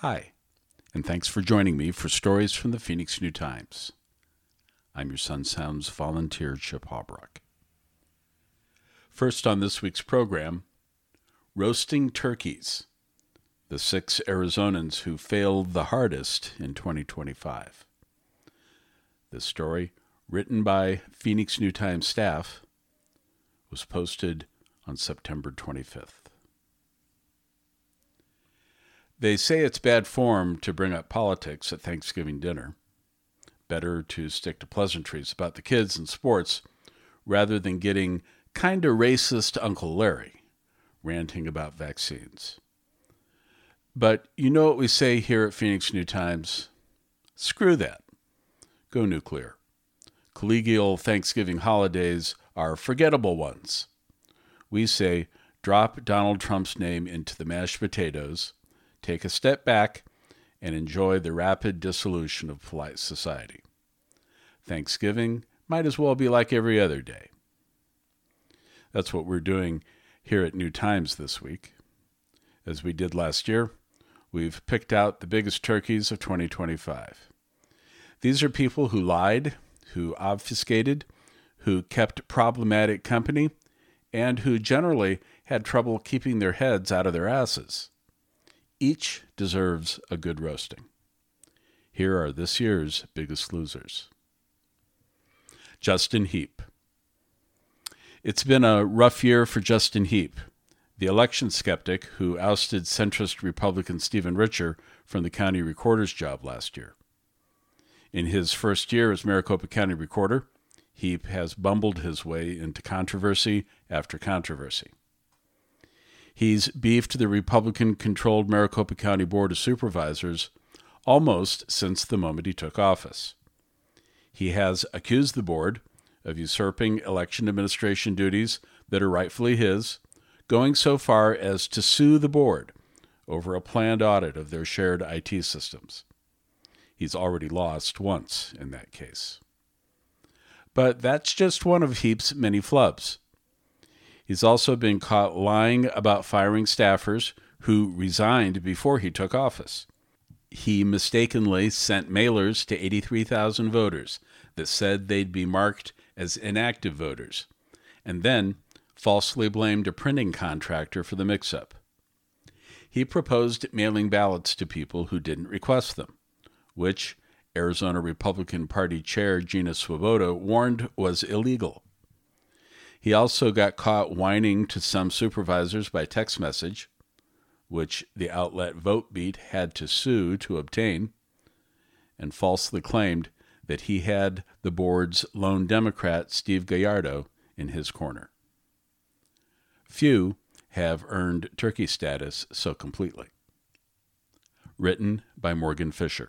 Hi, and thanks for joining me for Stories from the Phoenix New-Times. I'm your Sun Sounds volunteer, Chip Hawbrock. First on this week's program, Roasting Turkeys, the 6 Arizonans who failed the hardest in 2025. This story, written by Phoenix New-Times staff, was posted on September 25th. They say it's bad form to bring up politics at Thanksgiving dinner. Better to stick to pleasantries about the kids and sports rather than getting kinda racist Uncle Larry ranting about vaccines. But you know what we say here at Phoenix New-Times? Screw that. Go nuclear. Collegial Thanksgiving holidays are forgettable ones. We say drop Donald Trump's name into the mashed potatoes, take a step back, and enjoy the rapid dissolution of polite society. Thanksgiving might as well be like every other day. That's what we're doing here at New-Times this week. As we did last year, we've picked out the biggest turkeys of 2025. These are people who lied, who obfuscated, who kept problematic company, and who generally had trouble keeping their heads out of their asses. Each deserves a good roasting. Here are this year's biggest losers. Justin Heap. It's been a rough year for Justin Heap, the election skeptic who ousted centrist Republican Stephen Richer from the county recorder's job last year. In his first year as Maricopa County Recorder, Heap has bumbled his way into controversy after controversy. He's beefed the Republican-controlled Maricopa County Board of Supervisors almost since the moment he took office. He has accused the board of usurping election administration duties that are rightfully his, going so far as to sue the board over a planned audit of their shared IT systems. He's already lost once in that case. But that's just one of Heap's many flubs. He's also been caught lying about firing staffers who resigned before he took office. He mistakenly sent mailers to 83,000 voters that said they'd be marked as inactive voters, and then falsely blamed a printing contractor for the mix-up. He proposed mailing ballots to people who didn't request them, which Arizona Republican Party Chair Gina Swoboda warned was illegal. He also got caught whining to some supervisors by text message, which the outlet VoteBeat had to sue to obtain, and falsely claimed that he had the board's lone Democrat Steve Gallardo in his corner. Few have earned turkey status so completely. Written by Morgan Fisher.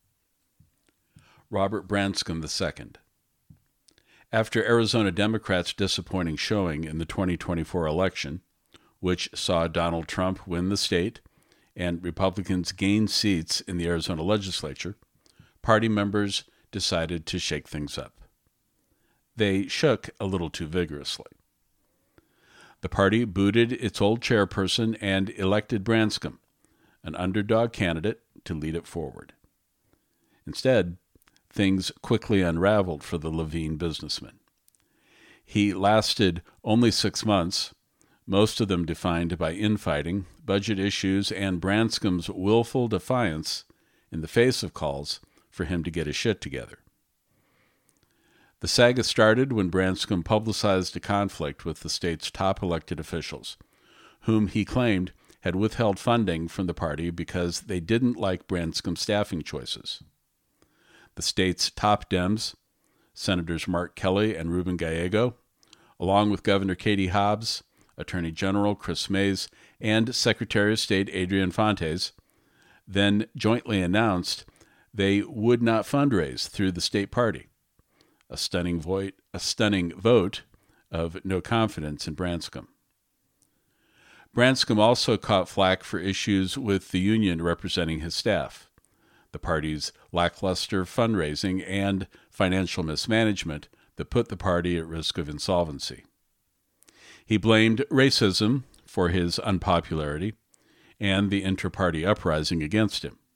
Robert Branscombe II. After Arizona Democrats' disappointing showing in the 2024 election, which saw Donald Trump win the state and Republicans gain seats in the Arizona legislature, party members decided to shake things up. They shook a little too vigorously. The party booted its old chairperson and elected Branscombe, an underdog candidate, to lead it forward. Instead, things quickly unraveled for the Levine businessman. He lasted only 6 months, most of them defined by infighting, budget issues, and Branscombe's willful defiance in the face of calls for him to get his shit together. The saga started when Branscombe publicized a conflict with the state's top elected officials, whom he claimed had withheld funding from the party because they didn't like Branscombe's staffing choices. The state's top Dems, Senators Mark Kelly and Ruben Gallego, along with Governor Katie Hobbs, Attorney General Chris Mays, and Secretary of State Adrian Fontes, then jointly announced they would not fundraise through the state party, a stunning vote of no confidence in Branscombe. Branscombe also caught flack for issues with the union representing his staff, the party's lackluster fundraising, and financial mismanagement that put the party at risk of insolvency. He blamed racism for his unpopularity and the inter-party uprising against him.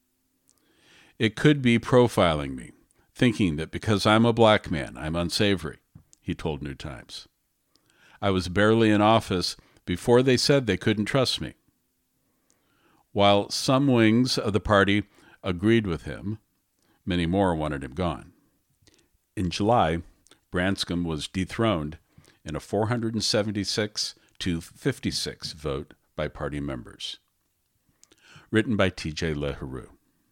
It could be profiling me, thinking that because I'm a black man, I'm unsavory, he told New Times. I was barely in office before they said they couldn't trust me. While some wings of the party agreed with him, many more wanted him gone. In July, Branscombe was dethroned in a 476 to 56 vote by party members. Written by T.J. LaHaroux.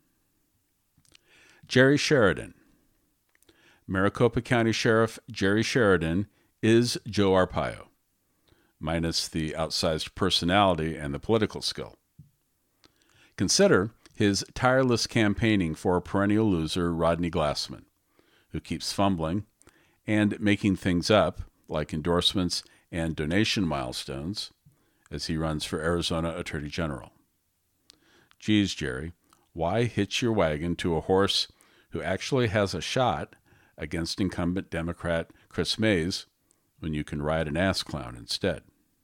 Jerry Sheridan. Maricopa County Sheriff Jerry Sheridan is Joe Arpaio, minus the outsized personality and the political skill. Consider his tireless campaigning for perennial loser Rodney Glassman, who keeps fumbling and making things up, like endorsements and donation milestones, as he runs for Arizona Attorney General. Geez, Jerry, why hitch your wagon to a horse who actually has a shot against incumbent Democrat Chris Mays when you can ride an ass clown instead?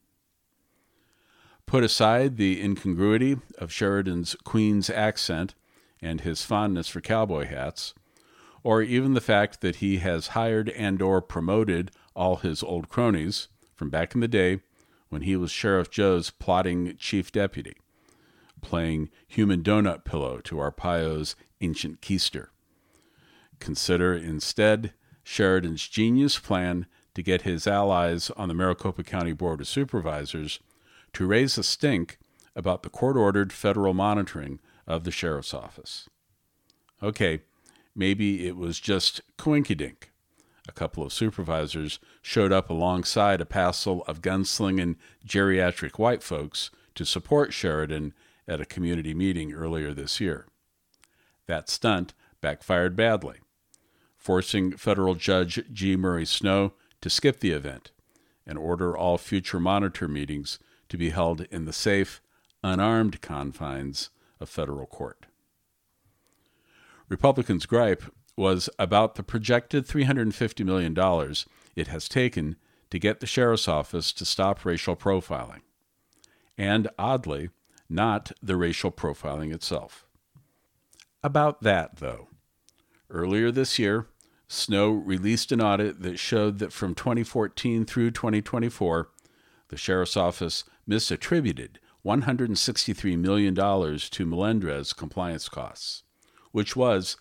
Put aside the incongruity of Sheridan's Queen's accent and his fondness for cowboy hats, or even the fact that he has hired and/or promoted all his old cronies from back in the day when he was Sheriff Joe's plotting chief deputy, playing human donut pillow to Arpaio's ancient keister. Consider instead Sheridan's genius plan to get his allies on the Maricopa County Board of Supervisors to raise a stink about the court-ordered federal monitoring of the sheriff's office. Okay, maybe it was just coinkydink. A couple of supervisors showed up alongside a passel of gunslinging geriatric white folks to support Sheridan at a community meeting earlier this year. That stunt backfired badly, forcing federal Judge G. Murray Snow to skip the event and order all future monitor meetings to be held in the safe, unarmed confines of federal court. Republicans' gripe was about the projected $350 million it has taken to get the sheriff's office to stop racial profiling, and, oddly, not the racial profiling itself. About that, though. Earlier this year, Snow released an audit that showed that from 2014 through 2024, the sheriff's office misattributed $163 million to Melendrez compliance costs, which was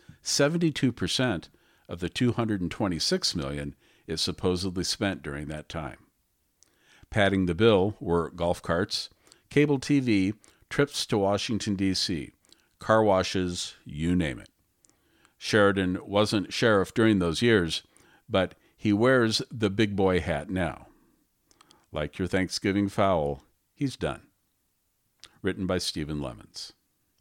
72% of the $226 million it supposedly spent during that time. Padding the bill were golf carts, cable TV, trips to Washington, D.C., car washes, you name it. Sheridan wasn't sheriff during those years, but he wears the big boy hat now. Like your Thanksgiving fowl, he's done. Written by Stephen Lemons.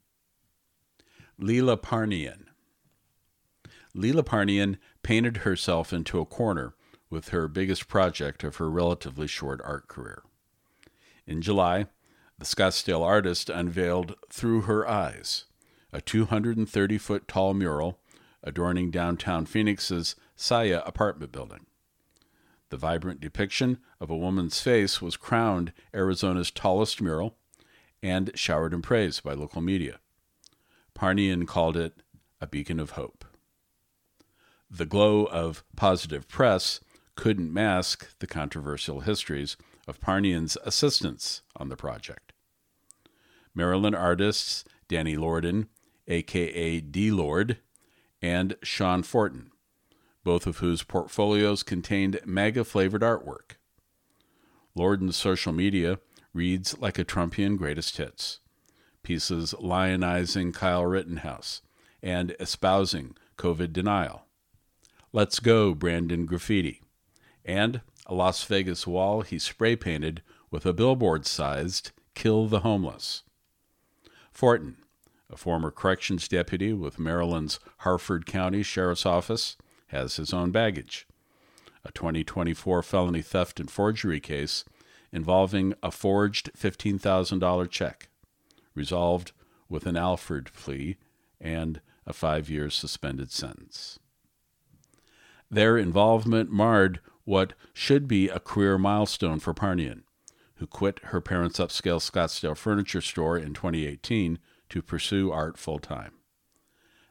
Leela Parnian. Leela Parnian painted herself into a corner with her biggest project of her relatively short art career. In July, the Scottsdale artist unveiled Through Her Eyes, a 230-foot tall mural adorning downtown Phoenix's Saya apartment building. The vibrant depiction of a woman's face was crowned Arizona's tallest mural and showered in praise by local media. Parnian called it a beacon of hope. The glow of positive press couldn't mask the controversial histories of Parnian's assistants on the project. Maryland artists Danny Lorden, a.k.a. D-Lord, and Sean Fortin, both of whose portfolios contained MAGA-flavored artwork. Lorden's social media reads like a Trumpian greatest hits, pieces lionizing Kyle Rittenhouse and espousing COVID denial. Let's go, Brandon graffiti, and a Las Vegas wall he spray-painted with a billboard-sized Kill the Homeless. Fortin, a former corrections deputy with Maryland's Harford County Sheriff's Office, has his own baggage. A 2024 felony theft and forgery case involving a forged $15,000 check, resolved with an Alford plea and a 5-year suspended sentence. Their involvement marred what should be a career milestone for Parnian, who quit her parents' upscale Scottsdale furniture store in 2018 to pursue art full-time.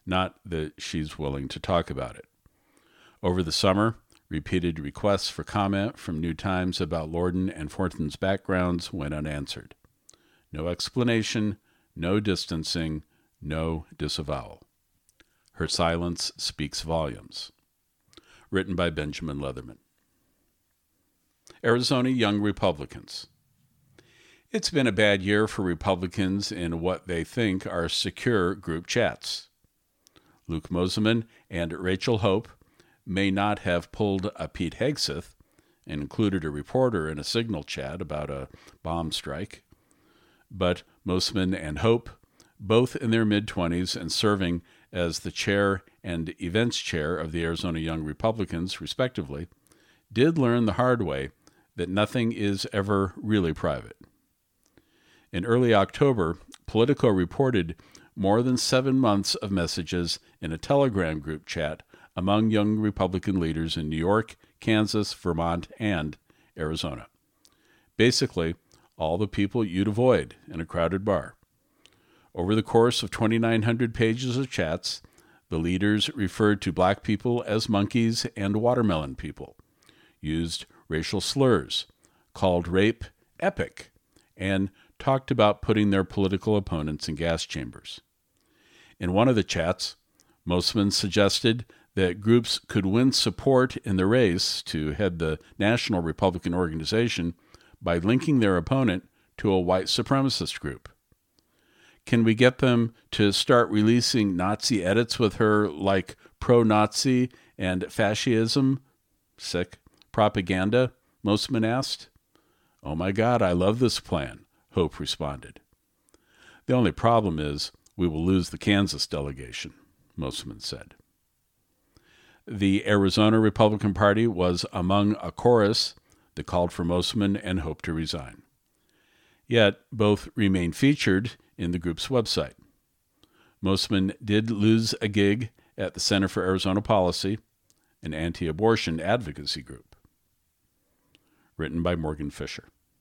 not that she's willing to talk about it. Over the summer, repeated requests for comment from New Times about Lordan and Fortin's backgrounds went unanswered. No explanation, no distancing, no disavowal. Her silence speaks volumes. Written by Benjamin Leatherman. Arizona Young Republicans. It's been a bad year for Republicans in what they think are secure group chats. Luke Mosman and Rachel Hope may not have pulled a Pete Hegseth and included a reporter in a Signal chat about a bomb strike, but Mosman and Hope, both in their mid-20s and serving as the chair and events chair of the Arizona Young Republicans, respectively, did learn the hard way that nothing is ever really private. In early October, Politico reported more than 7 months of messages in a Telegram group chat among young Republican leaders in New York, Kansas, Vermont, and Arizona. Basically, all the people you'd avoid in a crowded bar. Over the course of 2,900 pages of chats, the leaders referred to black people as monkeys and watermelon people, used racial slurs, called rape epic, and talked about putting their political opponents in gas chambers. In one of the chats, Mosman suggested that groups could win support in the race to head the National Republican Organization by linking their opponent to a white supremacist group. Can we get them to start releasing Nazi edits with her like pro-Nazi and fascism, propaganda? Mosman asked. Oh my God, I love this plan, Hope responded. The only problem is we will lose the Kansas delegation, Mosman said. The Arizona Republican Party was among a chorus that called for Mosman and Hope to resign. Yet both remain featured in the group's website. Mosman did lose a gig at the Center for Arizona Policy, an anti-abortion advocacy group. Written by Morgan Fisher.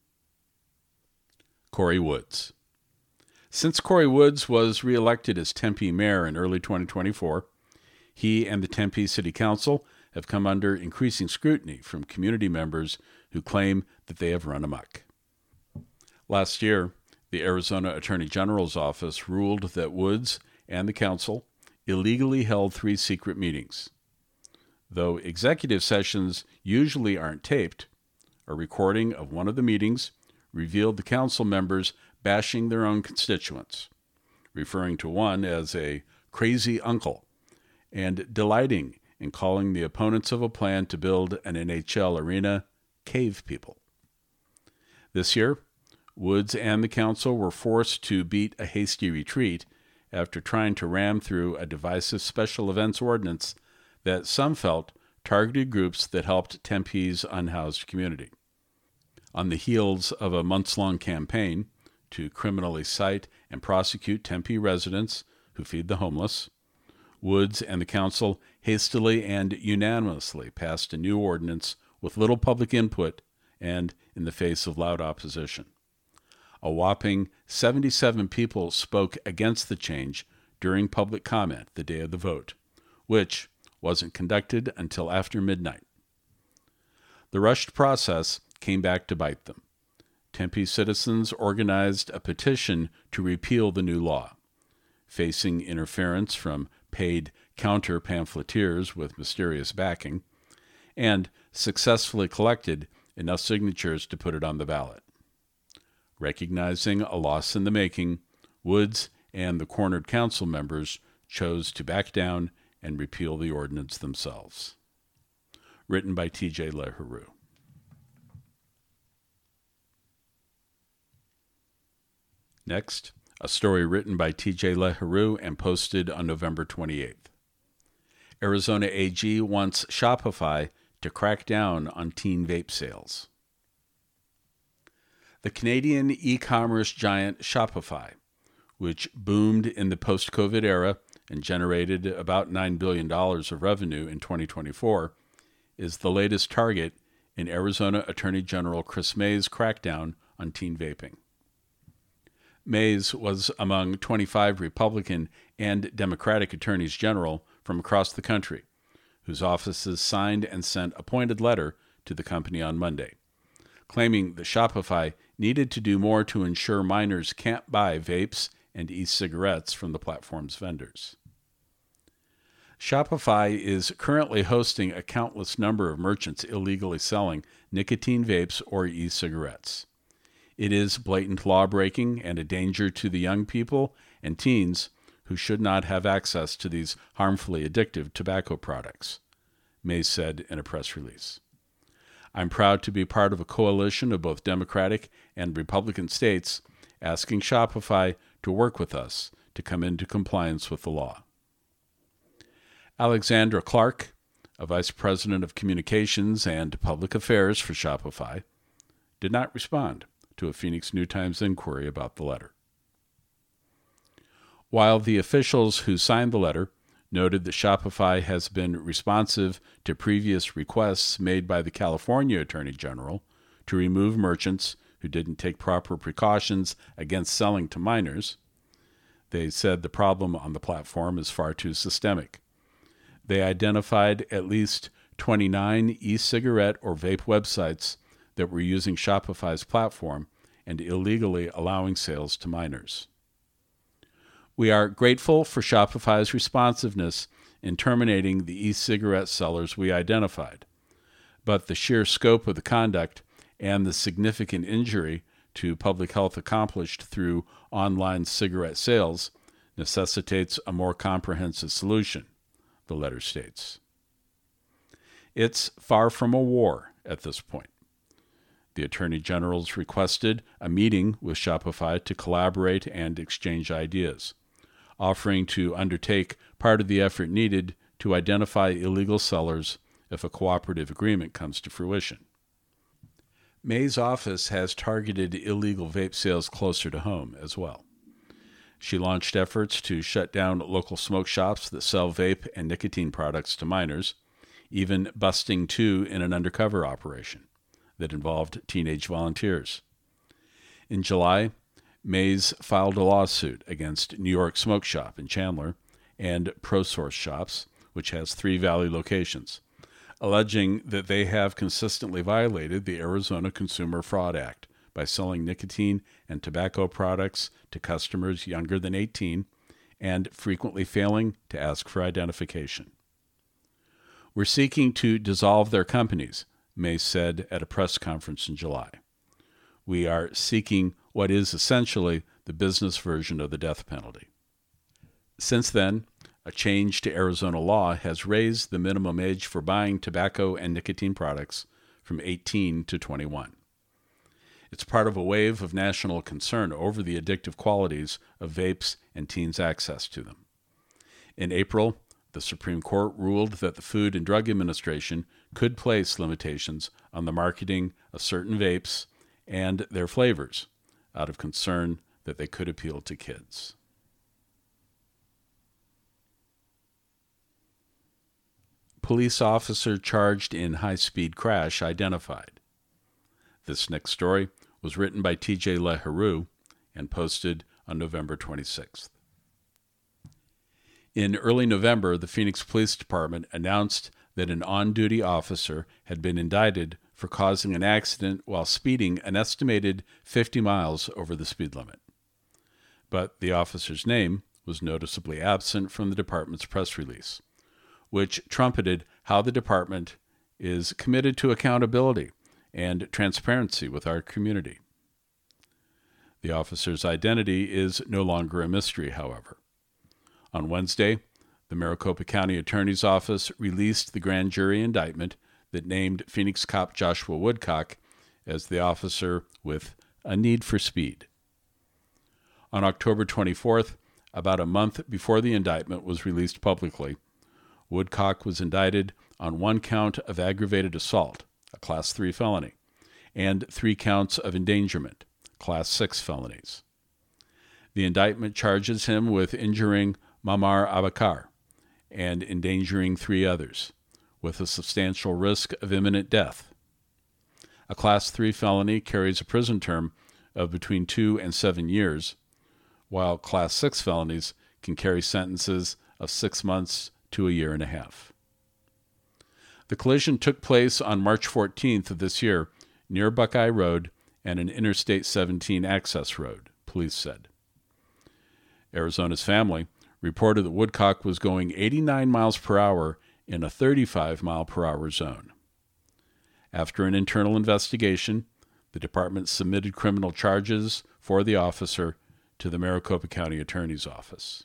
Corey Woods. Since Corey Woods was reelected as Tempe mayor in early 2024, he and the Tempe City Council have come under increasing scrutiny from community members who claim that they have run amok. Last year, the Arizona Attorney General's office ruled that Woods and the council illegally held 3 secret meetings. Though executive sessions usually aren't taped, a recording of one of the meetings revealed the council members bashing their own constituents, referring to one as a crazy uncle, and delighting in calling the opponents of a plan to build an NHL arena cave people. This year, Woods and the council were forced to beat a hasty retreat after trying to ram through a divisive special events ordinance that some felt targeted groups that helped Tempe's unhoused community. On the heels of a months-long campaign to criminally cite and prosecute Tempe residents who feed the homeless, Woods and the council hastily and unanimously passed a new ordinance with little public input and in the face of loud opposition. A whopping 77 people spoke against the change during public comment the day of the vote, which wasn't conducted until after midnight. The rushed process came back to bite them. Tempe citizens organized a petition to repeal the new law, facing interference from paid counter-pamphleteers with mysterious backing, and successfully collected enough signatures to put it on the ballot. Recognizing a loss in the making, Woods and the cornered council members chose to back down and repeal the ordinance themselves. Written by T.J. LaHaroux. Next, a story written by T.J. LaHaroux and posted on November 28th. Arizona AG wants Shopify to crack down on teen vape sales. The Canadian e-commerce giant Shopify, which boomed in the post-COVID era and generated about $9 billion of revenue in 2024, is the latest target in Arizona Attorney General Chris May's crackdown on teen vaping. Mays was among 25 Republican and Democratic attorneys general from across the country, whose offices signed and sent a pointed letter to the company on Monday, claiming that Shopify needed to do more to ensure minors can't buy vapes and e-cigarettes from the platform's vendors. Shopify is currently hosting a countless number of merchants illegally selling nicotine vapes or e-cigarettes. It is blatant law-breaking and a danger to the young people and teens who should not have access to these harmfully addictive tobacco products, Mays said in a press release. I'm proud to be part of a coalition of both Democratic and Republican states asking Shopify to work with us to come into compliance with the law. Alexandra Clark, a vice president of communications and public affairs for Shopify, did not respond to a Phoenix New Times inquiry about the letter. While the officials who signed the letter noted that Shopify has been responsive to previous requests made by the California Attorney General to remove merchants who didn't take proper precautions against selling to minors, they said the problem on the platform is far too systemic. They identified at least 29 e-cigarette or vape websites that were using Shopify's platform and illegally allowing sales to minors. We are grateful for Shopify's responsiveness in terminating the e-cigarette sellers we identified, but the sheer scope of the conduct and the significant injury to public health accomplished through online cigarette sales necessitates a more comprehensive solution, the letter states. It's far from a war at this point. The Attorney General's requested a meeting with Shopify to collaborate and exchange ideas, offering to undertake part of the effort needed to identify illegal sellers if a cooperative agreement comes to fruition. May's office has targeted illegal vape sales closer to home as well. She launched efforts to shut down local smoke shops that sell vape and nicotine products to minors, even busting two in an undercover operation that involved teenage volunteers. In July, Mays filed a lawsuit against New York Smoke Shop in Chandler and ProSource Shops, which has 3 Valley locations, alleging that they have consistently violated the Arizona Consumer Fraud Act by selling nicotine and tobacco products to customers younger than 18 and frequently failing to ask for identification. We're seeking to dissolve their companies, Mays said at a press conference in July. We are seeking what is essentially the business version of the death penalty. Since then, a change to Arizona law has raised the minimum age for buying tobacco and nicotine products from 18 to 21. It's part of a wave of national concern over the addictive qualities of vapes and teens' access to them. In April, the Supreme Court ruled that the Food and Drug Administration could place limitations on the marketing of certain vapes and their flavors out of concern that they could appeal to kids. Police officer charged in high-speed crash identified. This next story was written by T.J. LeHaroux and posted on November 26th. In early November, the Phoenix Police Department announced that an on-duty officer had been indicted for causing an accident while speeding an estimated 50 miles over the speed limit. But the officer's name was noticeably absent from the department's press release, which trumpeted how the department is committed to accountability and transparency with our community. The officer's identity is no longer a mystery, however. On Wednesday, the Maricopa County Attorney's Office released the grand jury indictment that named Phoenix cop Joshua Woodcock as the officer with a need for speed. On October 24th, about a month before the indictment was released publicly, Woodcock was indicted on 1 count of aggravated assault, a Class 3 felony, and 3 counts of endangerment, Class 6 felonies. The indictment charges him with injuring Mamar Abakar and endangering 3 others, with a substantial risk of imminent death. A Class 3 felony carries a prison term of between 2 and 7 years, while Class 6 felonies can carry sentences of 6 months to a year and a half. The collision took place on March 14th of this year near Buckeye Road and an Interstate 17 access road, police said. Arizona's family reported that Woodcock was going 89 miles per hour in a 35-mile-per-hour zone. After an internal investigation, the department submitted criminal charges for the officer to the Maricopa County Attorney's Office.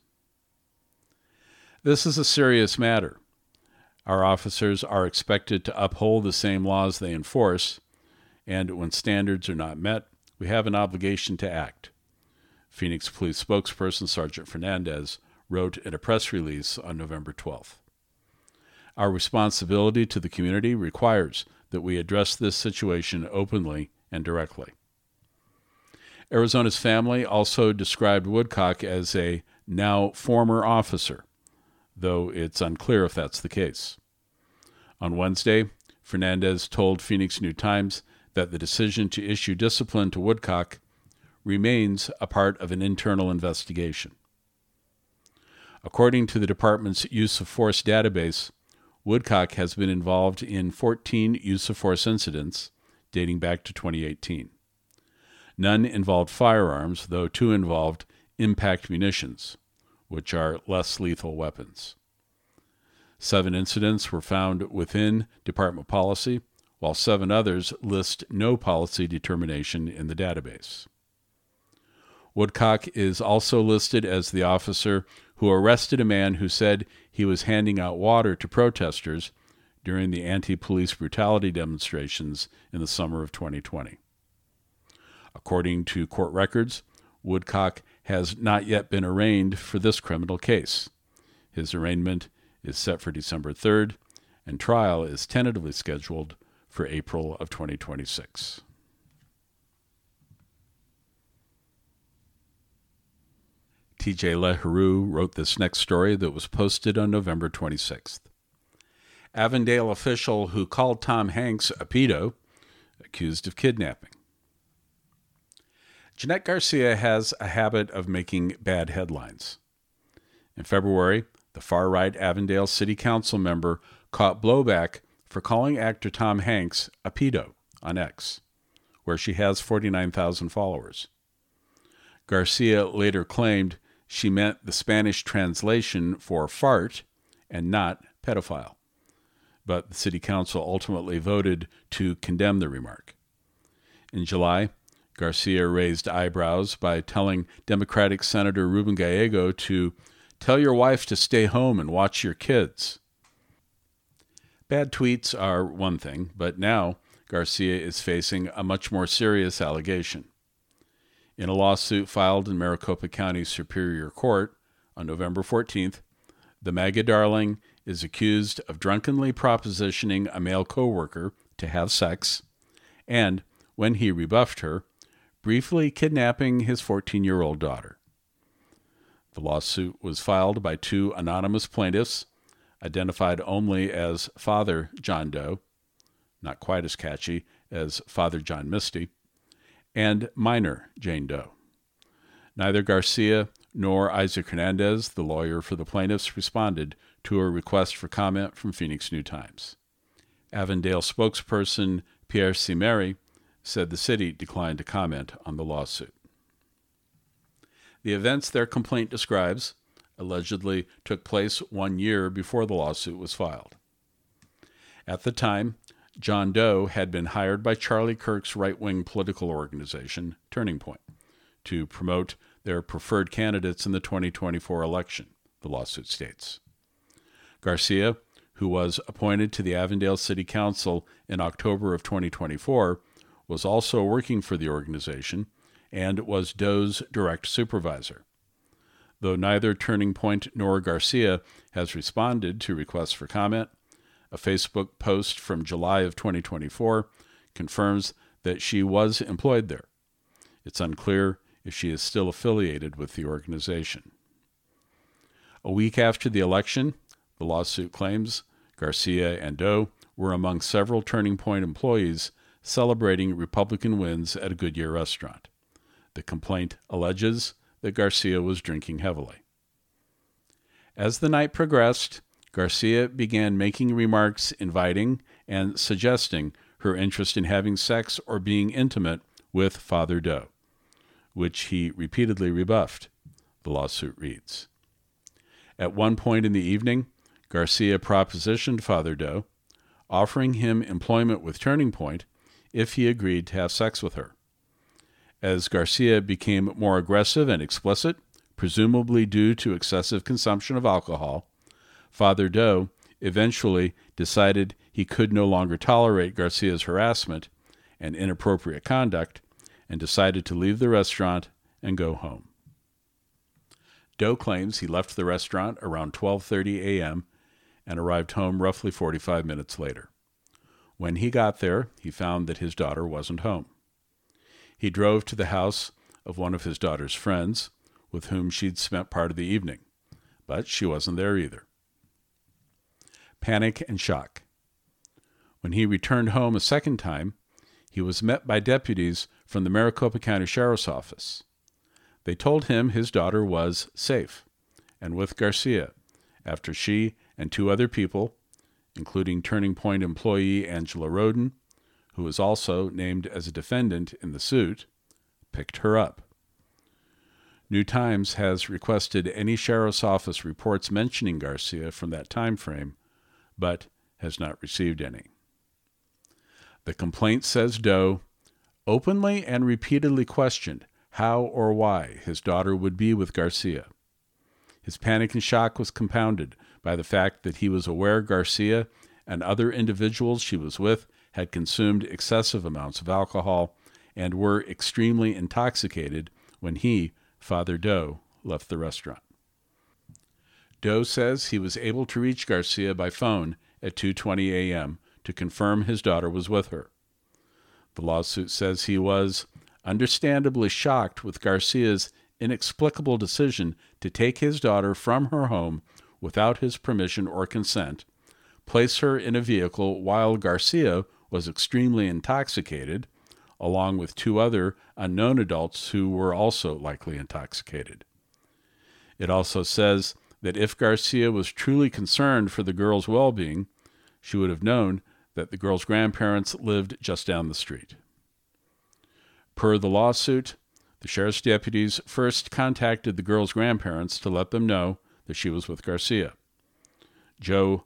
This is a serious matter. Our officers are expected to uphold the same laws they enforce, and when standards are not met, we have an obligation to act. Phoenix Police spokesperson Sergeant Fernandez wrote in a press release on November 12th. Our responsibility to the community requires that we address this situation openly and directly. Arizona's family also described Woodcock as a now former officer, though it's unclear if that's the case. On Wednesday, Fernandez told Phoenix New-Times that the decision to issue discipline to Woodcock remains a part of an internal investigation. According to the department's use of force database, Woodcock has been involved in 14 use of force incidents dating back to 2018. None involved firearms, though 2 involved impact munitions, which are less lethal weapons. 7 incidents were found within department policy, while 7 others list no policy determination in the database. Woodcock is also listed as the officer who arrested a man who said he was handing out water to protesters during the anti-police brutality demonstrations in the summer of 2020. According to court records, Woodcock has not yet been arraigned for this criminal case. His arraignment is set for December 3rd, and trial is tentatively scheduled for April of 2026. T.J. LaHerue wrote this next story that was posted on November 26th. Avondale official who called Tom Hanks a pedo, accused of kidnapping. Jeanette Garcia has a habit of making bad headlines. In February, the far-right Avondale City Council member caught blowback for calling actor Tom Hanks a pedo on X, where she has 49,000 followers. Garcia later claimed she meant the Spanish translation for fart and not pedophile, but the City Council ultimately voted to condemn the remark. In July, Garcia raised eyebrows by telling Democratic Senator Ruben Gallego to tell your wife to stay home and watch your kids. Bad tweets are one thing, but now Garcia is facing a much more serious allegation. In a lawsuit filed in Maricopa County Superior Court on November 14th, the MAGA darling is accused of drunkenly propositioning a male coworker to have sex and, when he rebuffed her, briefly kidnapping his 14-year-old daughter. The lawsuit was filed by 2 anonymous plaintiffs, identified only as Father John Doe, not quite as catchy as Father John Misty, and minor Jane Doe. Neither Garcia nor Isaac Hernandez, the lawyer for the plaintiffs, responded to a request for comment from Phoenix New-Times. Avondale spokesperson Pierre Cimeri said the city declined to comment on the lawsuit. The events their complaint describes allegedly took place 1 year before the lawsuit was filed. At the time, John Doe had been hired by Charlie Kirk's right-wing political organization, Turning Point, to promote their preferred candidates in the 2024 election, the lawsuit states. Garcia, who was appointed to the Avondale City Council in October of 2024, was also working for the organization and was Doe's direct supervisor. Though neither Turning Point nor Garcia has responded to requests for comment, a Facebook post from July of 2024 confirms that she was employed there. It's unclear if she is still affiliated with the organization. A week after the election, the lawsuit claims Garcia and Doe were among several Turning Point employees celebrating Republican wins at a Goodyear restaurant. The complaint alleges that Garcia was drinking heavily. As the night progressed, Garcia began making remarks inviting and suggesting her interest in having sex or being intimate with Father Doe, which he repeatedly rebuffed, the lawsuit reads. At one point in the evening, Garcia propositioned Father Doe, offering him employment with Turning Point if he agreed to have sex with her. As Garcia became more aggressive and explicit, presumably due to excessive consumption of alcohol, Father Doe eventually decided he could no longer tolerate Garcia's harassment and inappropriate conduct and decided to leave the restaurant and go home. Doe claims he left the restaurant around 12:30 a.m. and arrived home roughly 45 minutes later. When he got there, he found that his daughter wasn't home. He drove to the house of one of his daughter's friends, with whom she'd spent part of the evening, but she wasn't there either. Panic and shock. When he returned home a second time, he was met by deputies from the Maricopa County Sheriff's Office. They told him his daughter was safe and with Garcia after she and two other people, including Turning Point employee Angela Roden, who was also named as a defendant in the suit, picked her up. New Times has requested any sheriff's office reports mentioning Garcia from that time frame, but has not received any. The complaint says Doe openly and repeatedly questioned how or why his daughter would be with Garcia. His panic and shock was compounded by the fact that he was aware Garcia and other individuals she was with had consumed excessive amounts of alcohol and were extremely intoxicated when he, Father Doe, left the restaurant. Doe says he was able to reach Garcia by phone at 2:20 a.m. to confirm his daughter was with her. The lawsuit says he was understandably shocked with Garcia's inexplicable decision to take his daughter from her home without his permission or consent, place her in a vehicle while Garcia was extremely intoxicated, along with two other unknown adults who were also likely intoxicated. It also says that if Garcia was truly concerned for the girl's well-being, she would have known that the girl's grandparents lived just down the street. Per the lawsuit, the sheriff's deputies first contacted the girl's grandparents to let them know that she was with Garcia. Doe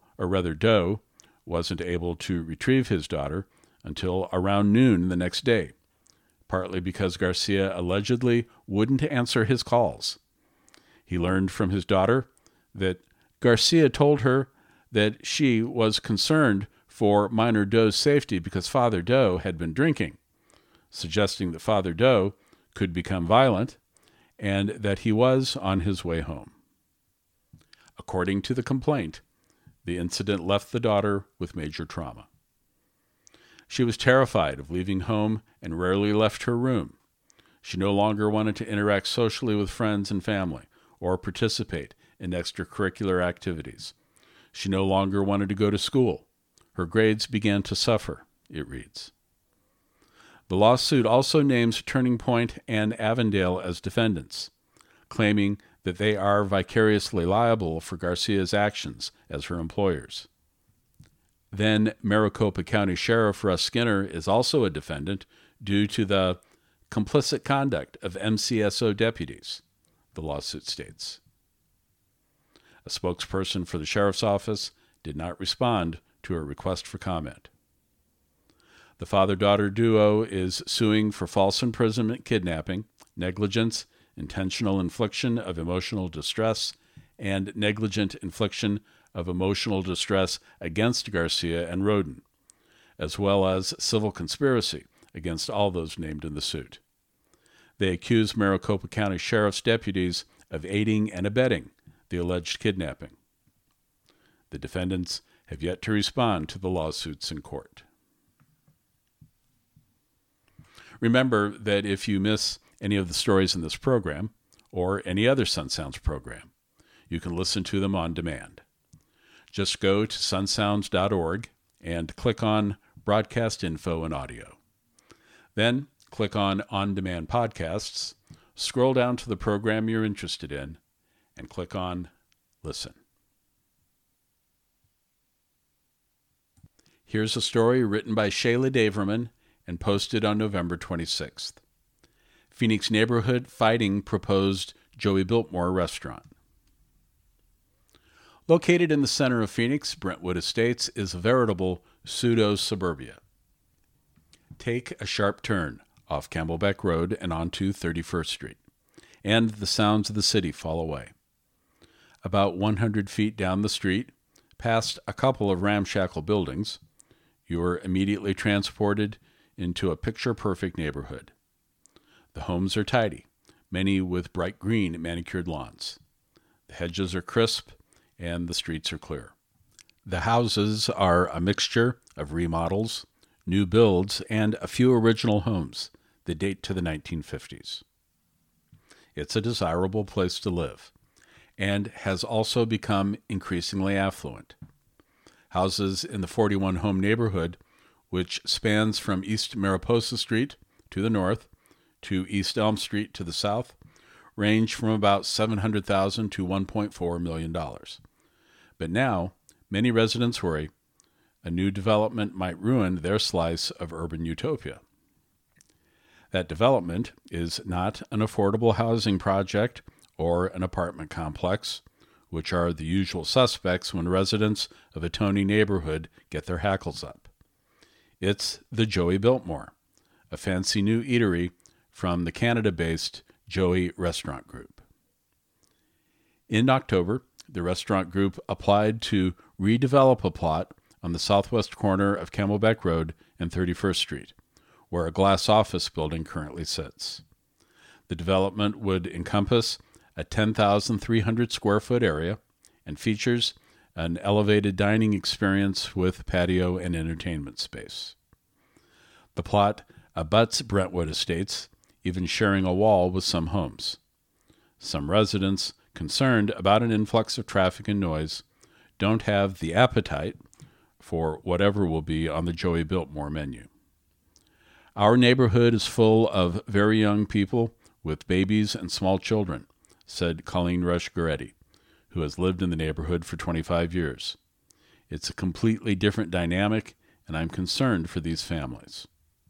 wasn't able to retrieve his daughter until around noon the next day, partly because Garcia allegedly wouldn't answer his calls. He learned from his daughter that Garcia told her that she was concerned for minor Doe's safety because Father Doe had been drinking, suggesting that Father Doe could become violent and that he was on his way home. According to the complaint, the incident left the daughter with major trauma. She was terrified of leaving home and rarely left her room. She no longer wanted to interact socially with friends and family or participate in extracurricular activities. She no longer wanted to go to school. Her grades began to suffer, it reads. The lawsuit also names Turning Point and Avondale as defendants, claiming that they are vicariously liable for Garcia's actions as her employers. Then Maricopa County Sheriff Russ Skinner is also a defendant due to the complicit conduct of MCSO deputies, the lawsuit states. A spokesperson for the sheriff's office did not respond to a request for comment. The father-daughter duo is suing for false imprisonment, kidnapping, negligence, intentional infliction of emotional distress, and negligent infliction of emotional distress against Garcia and Roden, as well as civil conspiracy against all those named in the suit. They accuse Maricopa County Sheriff's deputies of aiding and abetting the alleged kidnapping. The defendants have yet to respond to the lawsuits in court. Remember that if you miss any of the stories in this program, or any other Sun Sounds program, you can listen to them on demand. Just go to sunsounds.org and click on Broadcast Info and Audio. Then click on On-Demand Podcasts, Scroll down to the program you're interested in and click on Listen. Here's a story written by Shayla Daverman and posted on November 26th. Phoenix neighborhood fighting proposed Joey Biltmore restaurant. Located in the center of Phoenix, Brentwood Estates is a veritable pseudo-suburbia. Take a sharp turn off Camelback Road and onto 31st Street, and the sounds of the city fall away. About 100 feet down the street, past a couple of ramshackle buildings, you are immediately transported into a picture-perfect neighborhood. The homes are tidy, many with bright green manicured lawns. The hedges are crisp, and the streets are clear. The houses are a mixture of remodels, new builds, and a few original homes that date to the 1950s. It's a desirable place to live, and has also become increasingly affluent. Houses in the 41-home neighborhood, which spans from East Mariposa Street to the north to East Elm Street to the south, range from about $700,000 to $1.4 million. But now, many residents worry a new development might ruin their slice of urban utopia. That development is not an affordable housing project or an apartment complex, which are the usual suspects when residents of a Tony neighborhood get their hackles up. It's the Joey Biltmore, a fancy new eatery from the Canada-based Joey Restaurant Group. In October, the restaurant group applied to redevelop a plot on the southwest corner of Camelback Road and 31st Street, where a glass office building currently sits. The development would encompass a 10,300 square foot area and features an elevated dining experience with patio and entertainment space. The plot abuts Brentwood Estates, even sharing a wall with some homes. Some residents, concerned about an influx of traffic and noise, don't have the appetite for whatever will be on the Joey Biltmore menu. Our neighborhood is full of very young people with babies and small children, said Colleen Rush-Goretti, who has lived in the neighborhood for 25 years. It's a completely different dynamic, and I'm concerned for these families.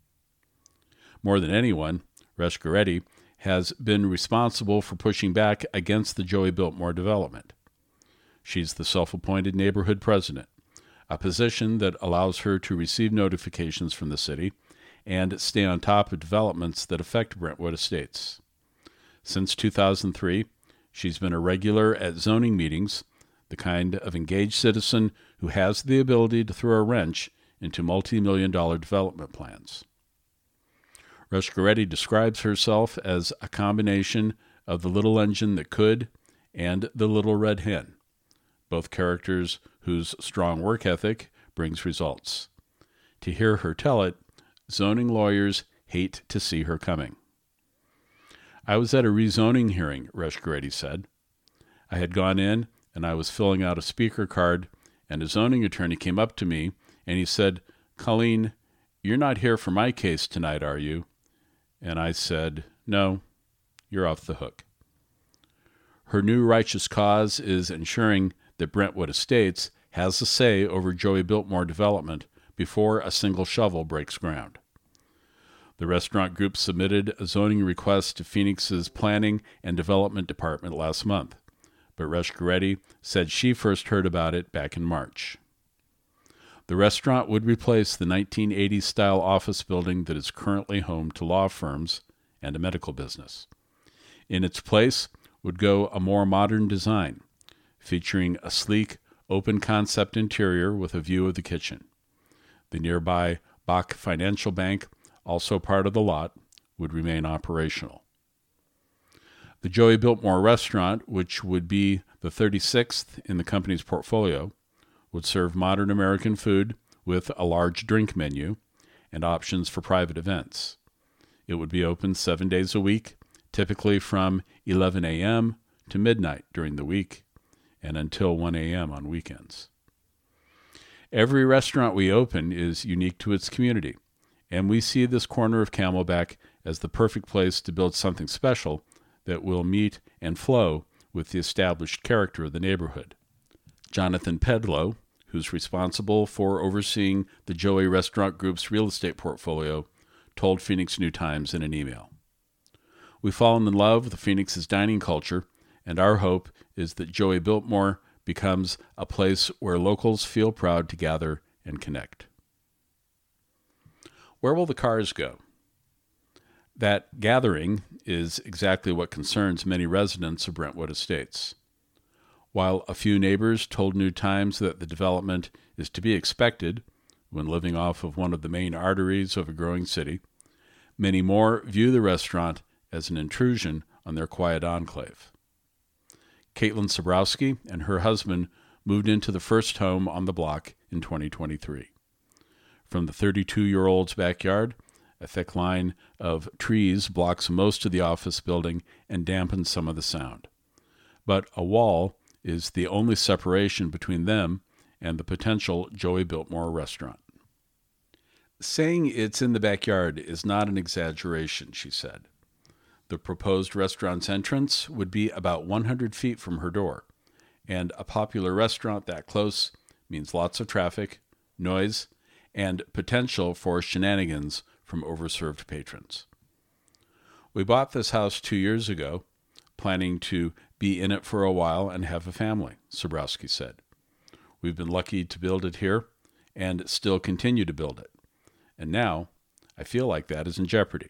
More than anyone, Rush-Goretti has been responsible for pushing back against the Joey Biltmore development. She's the self-appointed neighborhood president, a position that allows her to receive notifications from the city and stay on top of developments that affect Brentwood Estates. Since 2003, she's been a regular at zoning meetings, the kind of engaged citizen who has the ability to throw a wrench into multi-million-dollar development plans. Rush-Goretti describes herself as a combination of the little engine that could and the little red hen, both characters whose strong work ethic brings results. To hear her tell it, zoning lawyers hate to see her coming. I was at a rezoning hearing, Rush-Goretti said. I had gone in, and I was filling out a speaker card, and a zoning attorney came up to me, and he said, "Colleen, you're not here for my case tonight, are you?" And I said, "No, you're off the hook." Her new righteous cause is ensuring that Brentwood Estates has a say over Joey Biltmore development before a single shovel breaks ground. The restaurant group submitted a zoning request to Phoenix's Planning and Development Department last month, but Rush-Goretti said she first heard about it back in March. The restaurant would replace the 1980s-style office building that is currently home to law firms and a medical business. In its place would go a more modern design, featuring a sleek, open-concept interior with a view of the kitchen. The nearby Bach Financial Bank, also part of the lot, would remain operational. The Joey Biltmore restaurant, which would be the 36th in the company's portfolio, would serve modern American food with a large drink menu and options for private events. It would be open 7 days a week, typically from 11 a.m. to midnight during the week and until 1 a.m. on weekends. Every restaurant we open is unique to its community, and we see this corner of Camelback as the perfect place to build something special that will meet and flow with the established character of the neighborhood. Jonathan Pedlow, who's responsible for overseeing the Joey Restaurant Group's real estate portfolio, told Phoenix New Times in an email. We've fallen in love with Phoenix's dining culture, and our hope is that Joey Biltmore becomes a place where locals feel proud to gather and connect. Where will the cars go? That gathering is exactly what concerns many residents of Brentwood Estates. While a few neighbors told New Times that the development is to be expected when living off of one of the main arteries of a growing city, many more view the restaurant as an intrusion on their quiet enclave. Caitlin Sabrowski and her husband moved into the first home on the block in 2023. From the 32-year-old's backyard, a thick line of trees blocks most of the office building and dampens some of the sound. But a wall is the only separation between them and the potential Joey Biltmore restaurant. Saying it's in the backyard is not an exaggeration, she said. The proposed restaurant's entrance would be about 100 feet from her door, and a popular restaurant that close means lots of traffic, noise, and potential for shenanigans from overserved patrons. We bought this house 2 years ago, planning to be in it for a while and have a family, Sabrowski said. We've been lucky to build it here and still continue to build it. And now I feel like that is in jeopardy.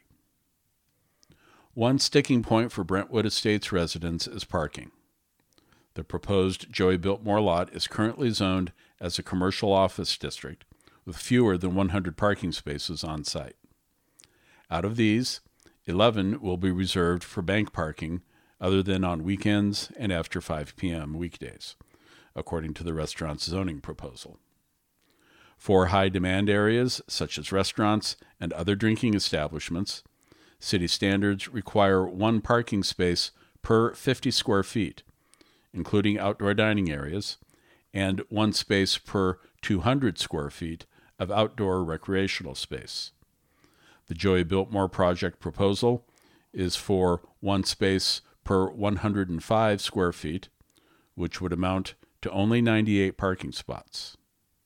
One sticking point for Brentwood Estates residents is parking. The proposed Joey Biltmore lot is currently zoned as a commercial office district with fewer than 100 parking spaces on site. Out of these, 11 will be reserved for bank parking other than on weekends and after 5 p.m. weekdays, according to the restaurant's zoning proposal. For high-demand areas, such as restaurants and other drinking establishments, city standards require one parking space per 50 square feet, including outdoor dining areas, and one space per 200 square feet of outdoor recreational space. The Joey Biltmore project proposal is for one space per 105 square feet, which would amount to only 98 parking spots.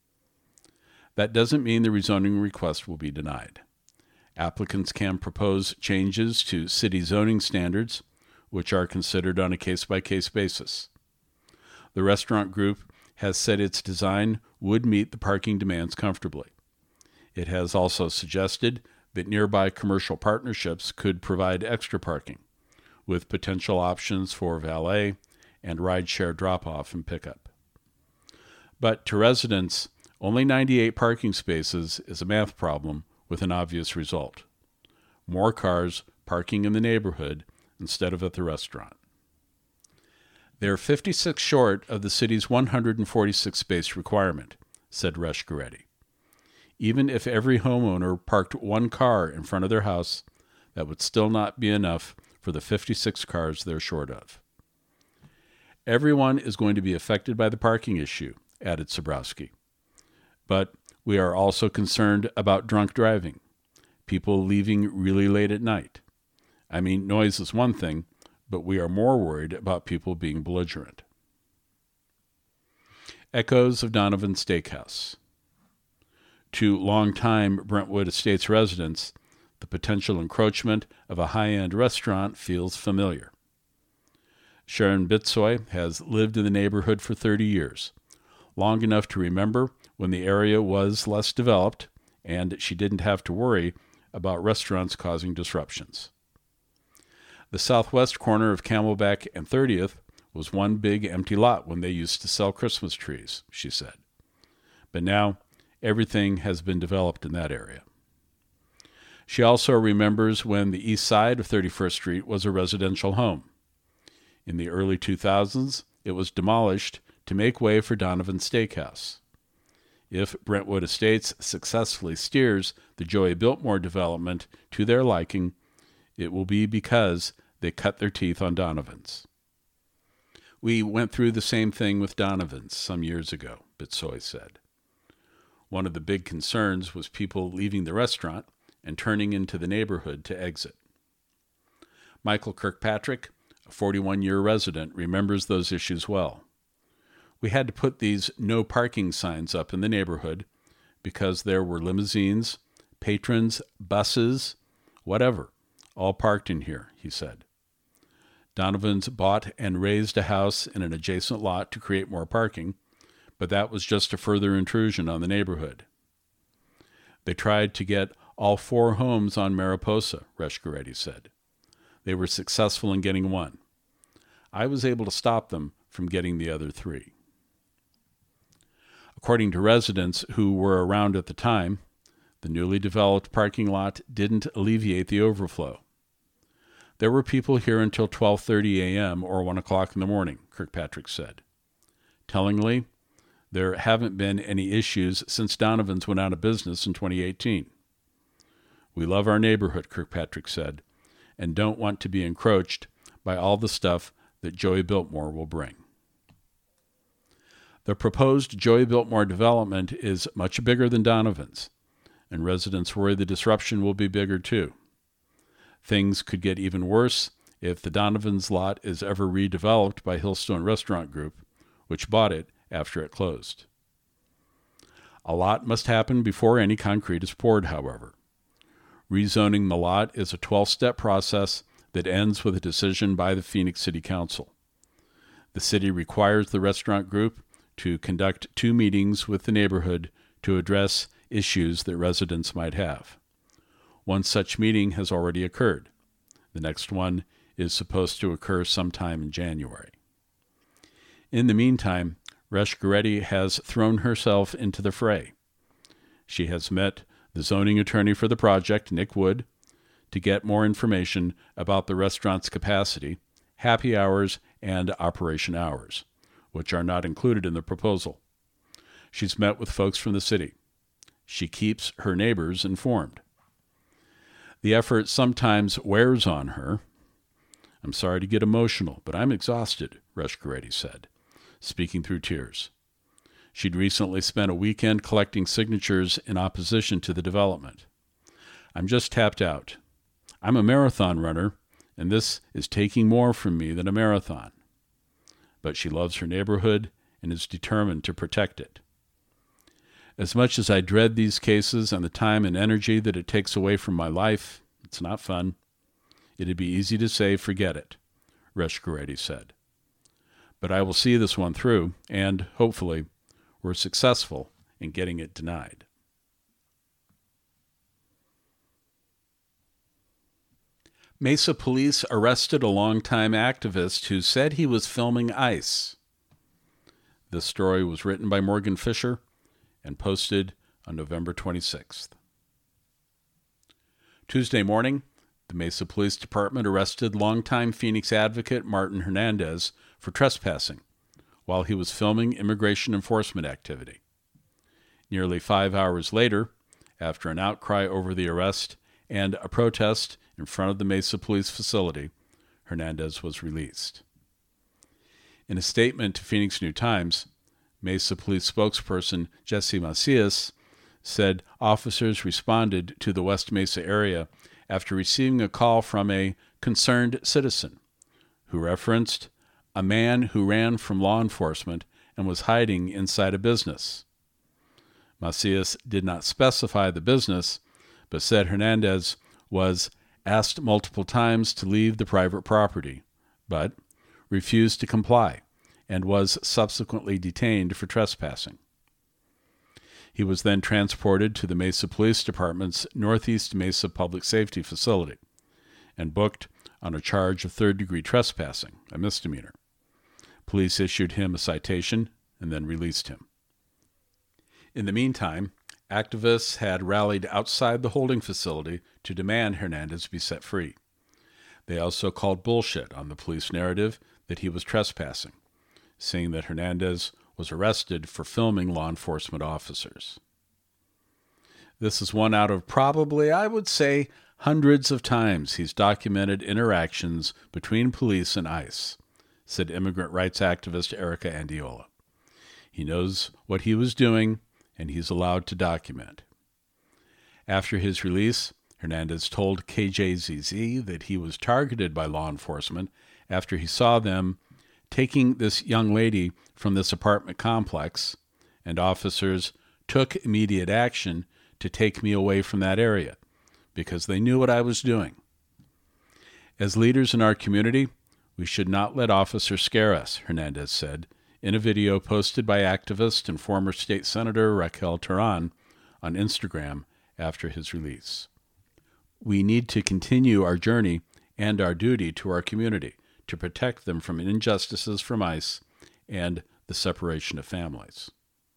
That doesn't mean the rezoning request will be denied. Applicants can propose changes to city zoning standards, which are considered on a case-by-case basis. The restaurant group has said its design would meet the parking demands comfortably. It has also suggested that nearby commercial partnerships could provide extra parking, with potential options for valet and rideshare drop-off and pickup. But to residents, only 98 parking spaces is a math problem with an obvious result: more cars parking in the neighborhood instead of at the restaurant. They're 56 short of the city's 146 space requirement, said Resh Goretti. Even if every homeowner parked one car in front of their house, that would still not be enough for the 56 cars they're short of. Everyone is going to be affected by the parking issue, added Sabrowski. But we are also concerned about drunk driving, people leaving really late at night. I mean, noise is one thing, but we are more worried about people being belligerent. Echoes of Donovan Steakhouse. To longtime Brentwood Estates residents, the potential encroachment of a high-end restaurant feels familiar. Sharon Bitsoy has lived in the neighborhood for 30 years, long enough to remember when the area was less developed and she didn't have to worry about restaurants causing disruptions. The southwest corner of Camelback and 30th was one big empty lot when they used to sell Christmas trees, she said. But now, everything has been developed in that area. She also remembers when the east side of 31st Street was a residential home. In the early 2000s, it was demolished to make way for Donovan Steakhouse. If Brentwood Estates successfully steers the Joey Biltmore development to their liking, it will be because they cut their teeth on Donovan's. We went through the same thing with Donovan's some years ago, Bitsoy said. One of the big concerns was people leaving the restaurant and turning into the neighborhood to exit. Michael Kirkpatrick, a 41-year resident, remembers those issues well. We had to put these no parking signs up in the neighborhood because there were limousines, patrons, buses, whatever, all parked in here, he said. Donovans bought and raised a house in an adjacent lot to create more parking, but that was just a further intrusion on the neighborhood. They tried to get all 4 homes on Mariposa, Resch-Goretti said. They were successful in getting 1. I was able to stop them from getting the other 3. According to residents who were around at the time, the newly developed parking lot didn't alleviate the overflow. There were people here until 12:30 a.m. or 1 o'clock in the morning, Kirkpatrick said. Tellingly, there haven't been any issues since Donovan's went out of business in 2018. We love our neighborhood, Kirkpatrick said, and don't want to be encroached by all the stuff that Joey Biltmore will bring. The proposed Joey Biltmore development is much bigger than Donovan's, and residents worry the disruption will be bigger too. Things could get even worse if the Donovan's lot is ever redeveloped by Hillstone Restaurant Group, which bought it after it closed. A lot must happen before any concrete is poured, however. Rezoning the lot is a 12-step process that ends with a decision by the Phoenix City Council. The city requires the restaurant group to conduct 2 meetings with the neighborhood to address issues that residents might have. One such meeting has already occurred. The next one is supposed to occur sometime in January. In the meantime, Resch-Goretti has thrown herself into the fray. She has met the zoning attorney for the project, Nick Wood, to get more information about the restaurant's capacity, happy hours, and operation hours, which are not included in the proposal. She's met with folks from the city. She keeps her neighbors informed. The effort sometimes wears on her. I'm sorry to get emotional, but I'm exhausted, Resch-Goretti said, speaking through tears. She'd recently spent a weekend collecting signatures in opposition to the development. I'm just tapped out. I'm a marathon runner, and this is taking more from me than a marathon. But she loves her neighborhood and is determined to protect it. As much as I dread these cases and the time and energy that it takes away from my life, it's not fun. It'd be easy to say, forget it, Resch-Goretti said. But I will see this one through, and, hopefully, we're successful in getting it denied. Mesa police arrested a longtime activist who said he was filming ICE. This story was written by Morgan Fisher and posted on November 26th. Tuesday morning, the Mesa Police Department arrested longtime Phoenix advocate Martin Hernandez for trespassing while he was filming immigration enforcement activity. Nearly 5 hours later, after an outcry over the arrest and a protest in front of the Mesa Police facility, Hernandez was released. In a statement to Phoenix New-Times, Mesa Police spokesperson Jesse Macias said officers responded to the West Mesa area after receiving a call from a concerned citizen who referenced a man who ran from law enforcement and was hiding inside a business. Macias did not specify the business, but said Hernandez was asked multiple times to leave the private property, but refused to comply and was subsequently detained for trespassing. He was then transported to the Mesa Police Department's Northeast Mesa Public Safety Facility and booked on a charge of third-degree trespassing, a misdemeanor. Police issued him a citation and then released him. In the meantime, activists had rallied outside the holding facility to demand Hernandez be set free. They also called bullshit on the police narrative that he was trespassing, saying that Hernandez was arrested for filming law enforcement officers. This is one out of probably, I would say, hundreds of times he's documented interactions between police and ICE, said immigrant rights activist Erica Andiola. He knows what he was doing, and he's allowed to document. After his release, Hernandez told KJZZ that he was targeted by law enforcement after he saw them taking this young lady from this apartment complex, and officers took immediate action to take me away from that area because they knew what I was doing. As leaders in our community, we should not let officers scare us, Hernandez said in a video posted by activist and former state senator Raquel Teran on Instagram after his release. We need to continue our journey and our duty to our community to protect them from injustices from ICE and the separation of families.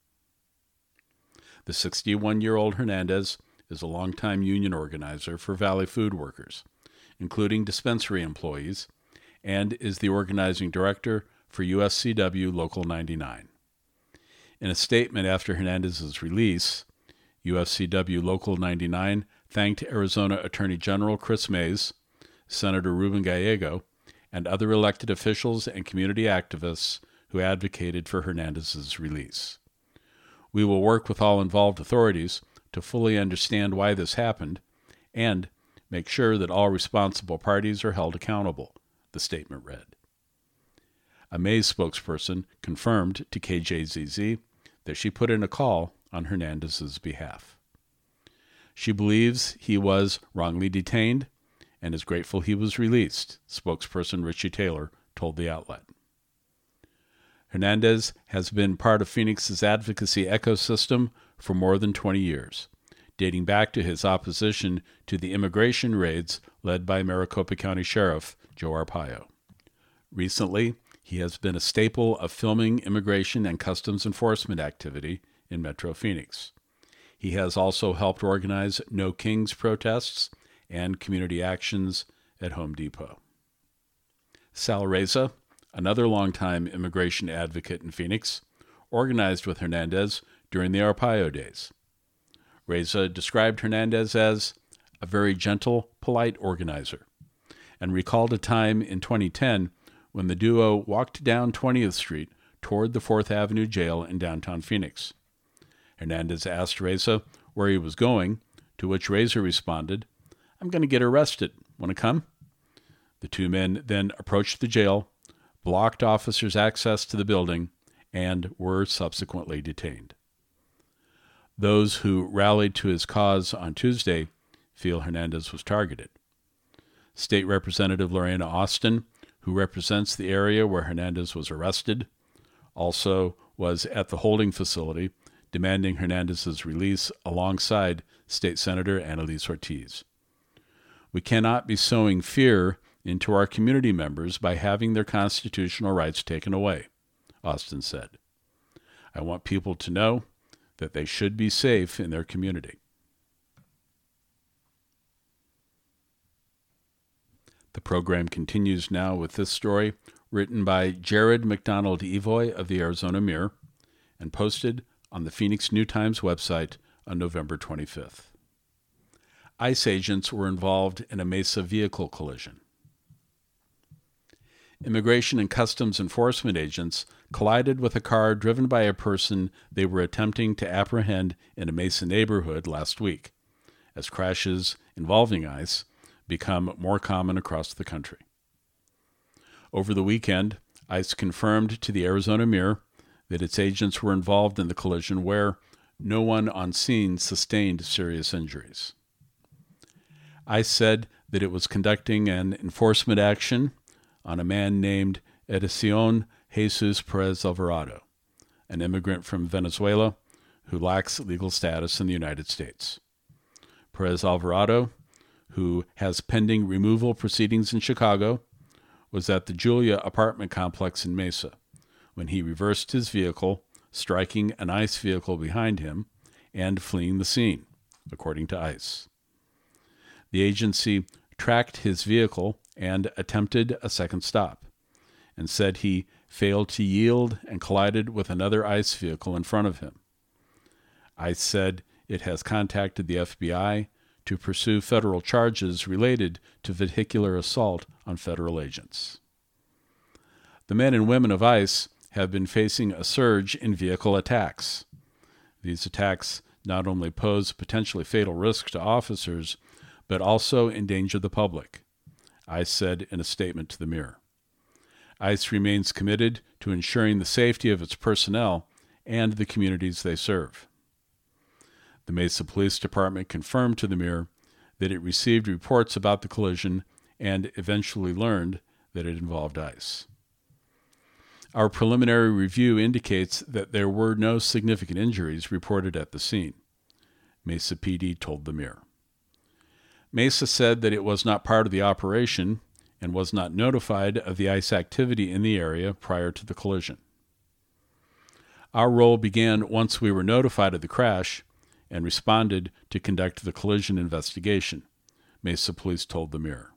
The 61-year-old Hernandez is a longtime union organizer for Valley food workers, including dispensary employees, and is the organizing director for USCW Local 99. In a statement after Hernandez's release, USCW Local 99 thanked Arizona Attorney General Chris Mays, Senator Ruben Gallego, and other elected officials and community activists who advocated for Hernandez's release. We will work with all involved authorities to fully understand why this happened and make sure that all responsible parties are held accountable, the statement read. A Mays spokesperson confirmed to KJZZ that she put in a call on Hernandez's behalf. She believes he was wrongly detained and is grateful he was released, spokesperson Richie Taylor told the outlet. Hernandez has been part of Phoenix's advocacy ecosystem for more than 20 years, dating back to his opposition to the immigration raids led by Maricopa County Sheriff Joe Arpaio. Recently, he has been a staple of filming immigration and customs enforcement activity in Metro Phoenix. He has also helped organize No Kings protests and community actions at Home Depot. Sal Reza, another longtime immigration advocate in Phoenix, organized with Hernandez during the Arpaio days. Reza described Hernandez as a very gentle, polite organizer, and recalled a time in 2010 when the duo walked down 20th Street toward the 4th Avenue jail in downtown Phoenix. Hernandez asked Reza where he was going, to which Reza responded, "I'm going to get arrested. Want to come?" The two men then approached the jail, blocked officers' access to the building, and were subsequently detained. Those who rallied to his cause on Tuesday feel Hernandez was targeted. State Representative Lorena Austin, who represents the area where Hernandez was arrested, also was at the holding facility demanding Hernandez's release alongside State Senator Annalise Ortiz. We cannot be sowing fear into our community members by having their constitutional rights taken away, Austin said. I want people to know that they should be safe in their community. The program continues now with this story written by Jared McDonald Evoy of the Arizona Mirror and posted on the Phoenix New Times website on November 25th. ICE agents were involved in a Mesa vehicle collision. Immigration and Customs Enforcement agents collided with a car driven by a person they were attempting to apprehend in a Mesa neighborhood last week, as crashes involving ICE become more common across the country. Over the weekend, ICE confirmed to the Arizona Mirror that its agents were involved in the collision where no one on scene sustained serious injuries. ICE said that it was conducting an enforcement action on a man named Edison Jesus Perez Alvarado, an immigrant from Venezuela who lacks legal status in the United States. Perez Alvarado, who has pending removal proceedings in Chicago, was at the Julia apartment complex in Mesa when he reversed his vehicle, striking an ICE vehicle behind him and fleeing the scene, according to ICE. The agency tracked his vehicle and attempted a second stop, and said he failed to yield and collided with another ICE vehicle in front of him. ICE said it has contacted the FBI to pursue federal charges related to vehicular assault on federal agents. The men and women of ICE have been facing a surge in vehicle attacks. These attacks not only pose potentially fatal risks to officers, but also endanger the public, ICE said in a statement to the Mirror. ICE remains committed to ensuring the safety of its personnel and the communities they serve. The Mesa Police Department confirmed to the Mirror that it received reports about the collision and eventually learned that it involved ICE. Our preliminary review indicates that there were no significant injuries reported at the scene, Mesa PD told the Mirror. Mesa said that it was not part of the operation and was not notified of the ICE activity in the area prior to the collision. Our role began once we were notified of the crash and responded to conduct the collision investigation, Mesa Police told the Mirror.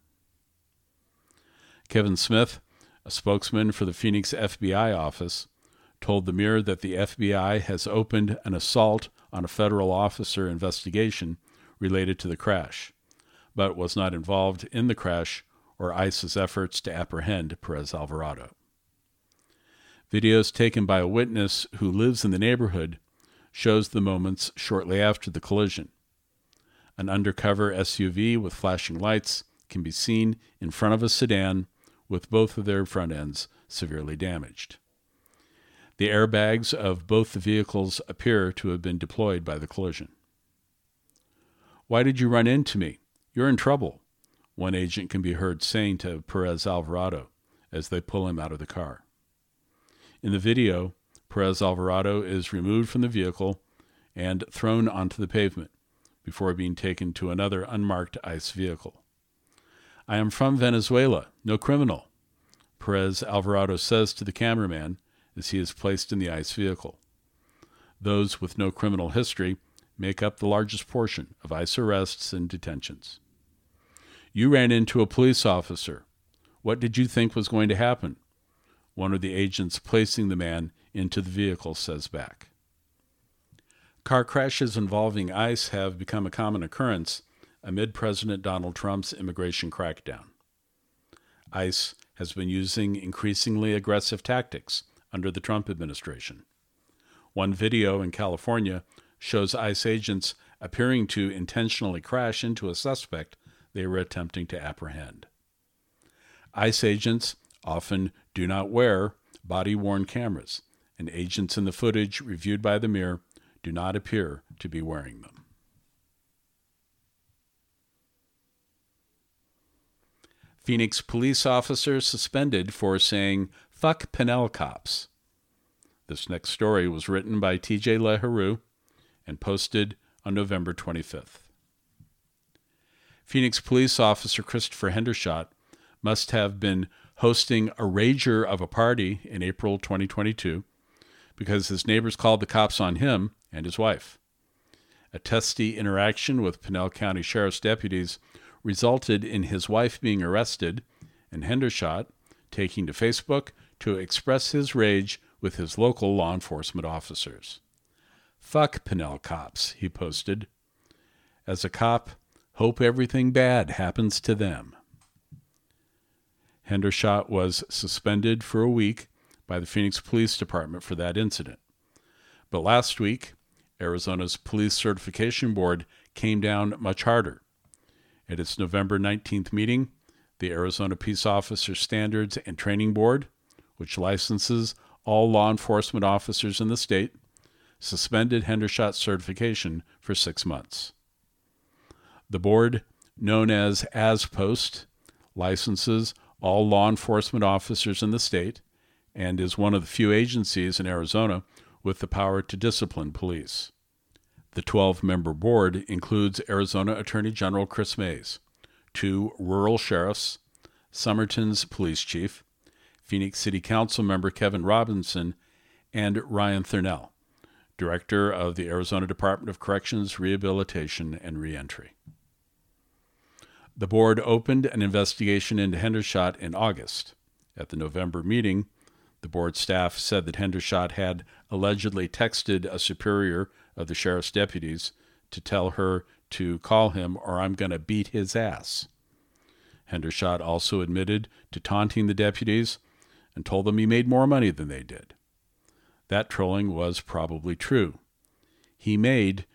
Kevin Smith, a spokesman for the Phoenix FBI office, told the Mirror that the FBI has opened an assault on a federal officer investigation related to the crash, but was not involved in the crash or ICE's efforts to apprehend Perez Alvarado. Videos taken by a witness who lives in the neighborhood shows the moments shortly after the collision. An undercover SUV with flashing lights can be seen in front of a sedan with both of their front ends severely damaged. The airbags of both the vehicles appear to have been deployed by the collision. "Why did you run into me? You're in trouble," one agent can be heard saying to Perez Alvarado as they pull him out of the car. In the video, Perez Alvarado is removed from the vehicle and thrown onto the pavement before being taken to another unmarked ICE vehicle. "I am from Venezuela, no criminal," Perez Alvarado says to the cameraman as he is placed in the ICE vehicle. Those with no criminal history make up the largest portion of ICE arrests and detentions. "You ran into a police officer. What did you think was going to happen?" one of the agents placing the man into the vehicle says back. Car crashes involving ICE have become a common occurrence amid President Donald Trump's immigration crackdown. ICE has been using increasingly aggressive tactics under the Trump administration. One video in California shows ICE agents appearing to intentionally crash into a suspect they were attempting to apprehend. ICE agents often do not wear body-worn cameras, and agents in the footage reviewed by the Mirror do not appear to be wearing them. Phoenix police officer suspended for saying, "Fuck Pinel cops." This next story was written by TJ LaHaru and posted on November 25th. Phoenix police officer Christopher Hendershot must have been hosting a rager of a party in April 2022 because his neighbors called the cops on him and his wife. A testy interaction with Pinal County Sheriff's deputies resulted in his wife being arrested and Hendershot taking to Facebook to express his rage with his local law enforcement officers. "Fuck Pinel cops," he posted. "As a cop, hope everything bad happens to them." Hendershot was suspended for a week by the Phoenix Police Department for that incident. But last week, Arizona's Police Certification Board came down much harder. At its November 19th meeting, the Arizona Peace Officer Standards and Training Board, which licenses all law enforcement officers in the state, suspended Hendershot's certification for 6 months. The board, known as ASPOST, licenses all law enforcement officers in the state and is one of the few agencies in Arizona with the power to discipline police. The 12-member board includes Arizona Attorney General Chris Mays, 2 rural sheriffs, Somerton's police chief, Phoenix City Council member Kevin Robinson, and Ryan Thurnell, director of the Arizona Department of Corrections, Rehabilitation, and Reentry. The board opened an investigation into Hendershot in August. At the November meeting, the board staff said that Hendershot had allegedly texted a superior of the sheriff's deputies to tell her to call him or I'm going to beat his ass. Hendershot also admitted to taunting the deputies and told them he made more money than they did. That trolling was probably true. He made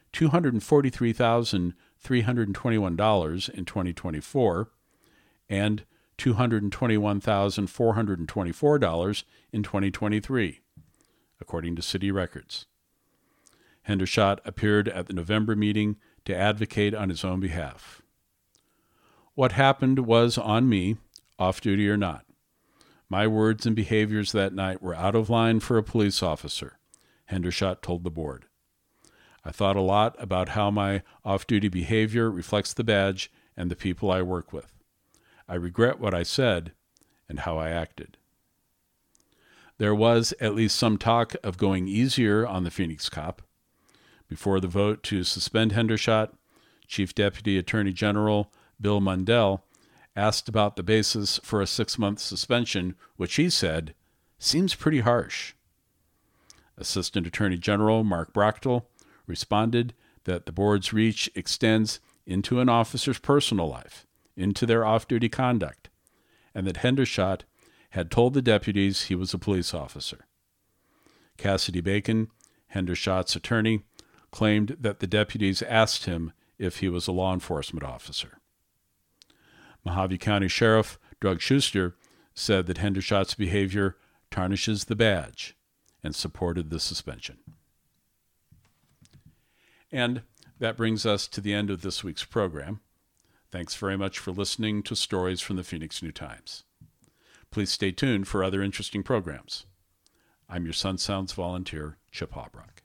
$243,321 in 2024 and $221,424 in 2023, according to city records. Hendershot appeared at the November meeting to advocate on his own behalf. What happened was on me, off-duty or not. My words and behaviors that night were out of line for a police officer, Hendershot told the board. I thought a lot about how my off-duty behavior reflects the badge and the people I work with. I regret what I said and how I acted. There was at least some talk of going easier on the Phoenix cop. Before the vote to suspend Hendershot, Chief Deputy Attorney General Bill Mundell asked about the basis for a 6-month suspension, which he said seems pretty harsh. Assistant Attorney General Mark Brachtel responded that the board's reach extends into an officer's personal life, into their off-duty conduct, and that Hendershot had told the deputies he was a police officer. Cassidy Bacon, Hendershot's attorney, claimed that the deputies asked him if he was a law enforcement officer. Mojave County Sheriff Doug Schuster said that Hendershot's behavior tarnishes the badge and supported the suspension. And that brings us to the end of this week's program. Thanks very much for listening to Stories from the Phoenix New-Times. Please stay tuned for other interesting programs. I'm your Sun Sounds volunteer, Chip Hobrock.